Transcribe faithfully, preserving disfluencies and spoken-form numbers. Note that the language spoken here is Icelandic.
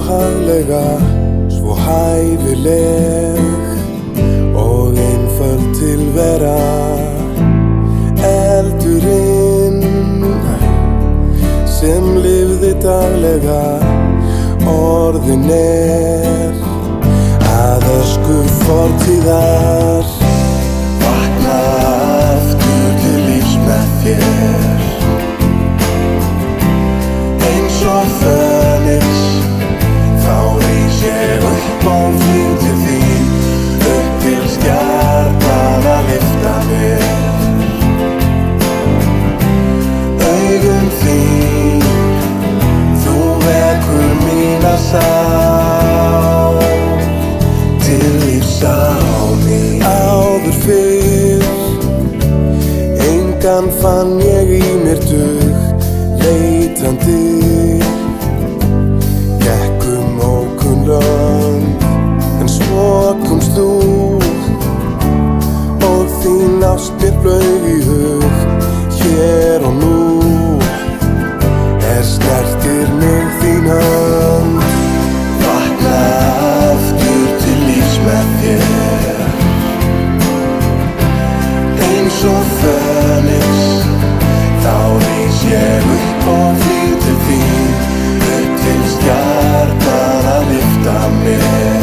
haglega, svo hæfileg og einföld tilvera. Eldurinn sem lifði daglega orðin er að ösku fortíðar. Vakna aftur til lífs með þér, eins og fönix, þá rís ég upp og flýg til þín, upp til stjarnan að lyfta mér. Augun þín, þú vekur mína sál til lífs á ný. Áður fyrr engan fann ég í mér dug, leitandi gekk um ókunn lönd, en svo komst þú og þín ást mér flaug í hug. Hér og nú er snertir mig þín hönd. Vakna aftur til lífs með þér, eins og fönix, þá rís ég upp og flýg til þín, upp til stjarnan að lyfta mér.